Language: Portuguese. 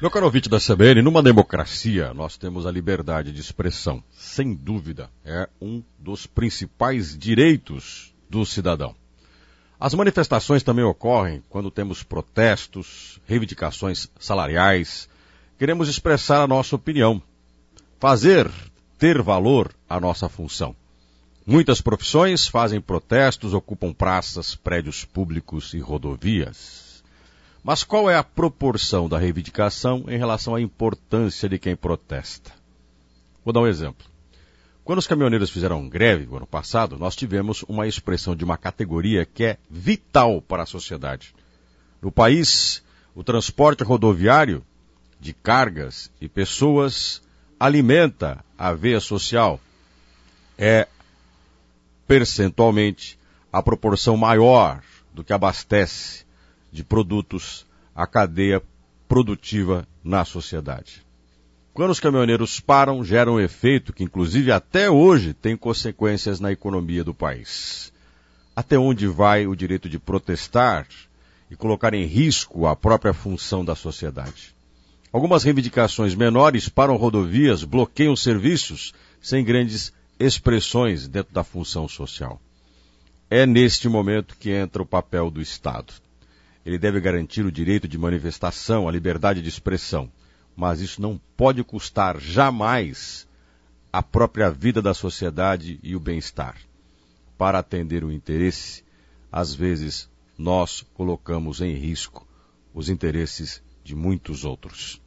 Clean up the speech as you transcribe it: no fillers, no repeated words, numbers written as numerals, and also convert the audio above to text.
Meu caro ouvinte da CBN, numa democracia nós temos a liberdade de expressão. Sem dúvida, é um dos principais direitos do cidadão. As manifestações também ocorrem quando temos protestos, reivindicações salariais. Queremos expressar a nossa opinião, ter valor a nossa função. Muitas profissões fazem protestos, ocupam praças, prédios públicos e rodovias. Mas qual é a proporção da reivindicação em relação à importância de quem protesta? Vou dar um exemplo. Quando os caminhoneiros fizeram greve no ano passado, nós tivemos uma expressão de uma categoria que é vital para a sociedade. No país, o transporte rodoviário de cargas e pessoas alimenta a veia social. É percentualmente a proporção maior do que abastece de produtos a cadeia produtiva na sociedade. Quando os caminhoneiros param, gera um efeito que, inclusive, até hoje tem consequências na economia do país. Até onde vai o direito de protestar e colocar em risco a própria função da sociedade? Algumas reivindicações menores param rodovias, bloqueiam serviços, sem grandes expressões dentro da função social. É neste momento que entra o papel do Estado. Ele deve garantir o direito de manifestação, a liberdade de expressão. Mas isso não pode custar jamais a própria vida da sociedade e o bem-estar. Para atender o interesse, às vezes nós colocamos em risco os interesses de muitos outros.